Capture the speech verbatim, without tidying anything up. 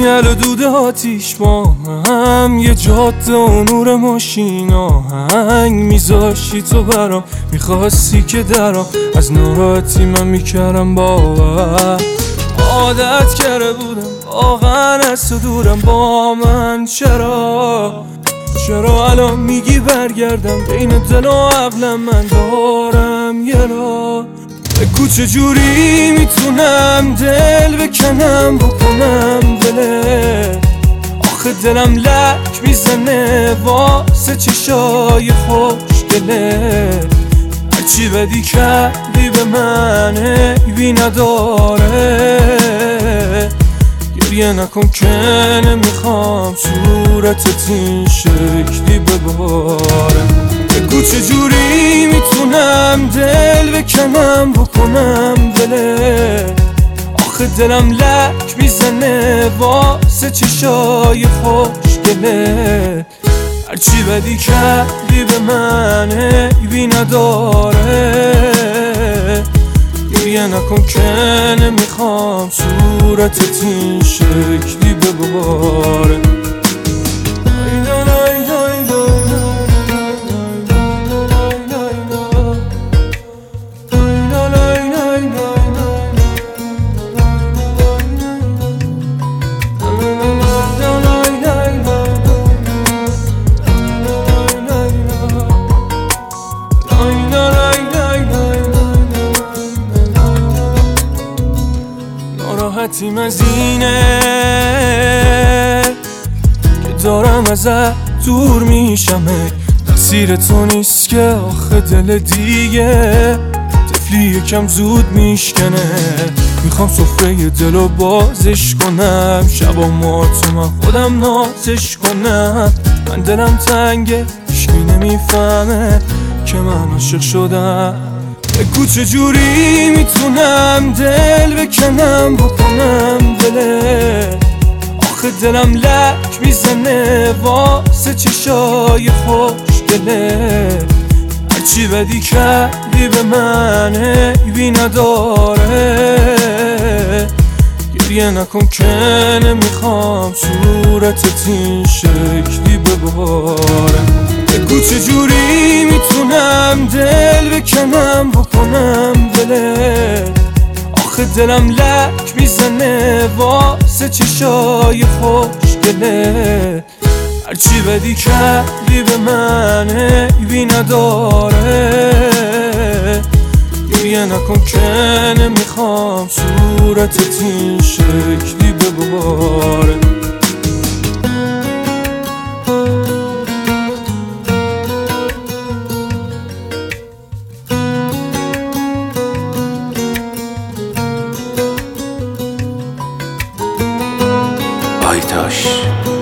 سینگل و دود آتیش با هم، یه جاده و نور ماشین آهنگ میذاشی تو برام، میخواستی که درام از ناراحتی من میکردم باور. عادت کرده بودم واقعا از تو دورم، با من چرا چرا الان میگی برگردم؟ بین دل و عقلم من دارم یه راه. بگو چجوری میتونم دل بکنم بکنم دله، آخه دلم لک میزنه واسه چشای خوشگله. هرچی بدی کردی به من عیبی نداره، گریه نکن که نمیخوام صورتت این شکلی بباره. بگو چجوری میتونم دل بکنم بکنم دله، آخه دلم لک میزنه واسه چشای خوشگله. هرچی بدی کردی به من عیبی نداره، گریه نکن که نمیخوام صورتت این شکلی بباره. ناراحتیم از اینه که دارم ازت دور میشم، تقصیر تو نیست که آخه دل دیگه طفلی یکم زود میشکنه. میخوام سفره دلو بازش کنم، شبا ما تو من خودم نازش کنم. من دلم تنگه هیچکی نمیفهمه که من عاشق شدم. بگو چجوری میتونم دل بکنم بکنم دله، آخه دلم لک میزنه واسه چشای خوشگله. هرچی بدی کردی به من عیبی نداره، گریه نکن که نمیخوام صورتت این شکلی بباره. بگو چجوری میتونم دل بکنم بکنم دله، آخه دلم لک میزنه واسه چشای خوشگله. هرچی بدی کردی به من عیبی نداره، گریه نکن که نمیخوام صورتت این شکلی بباره. آیتاش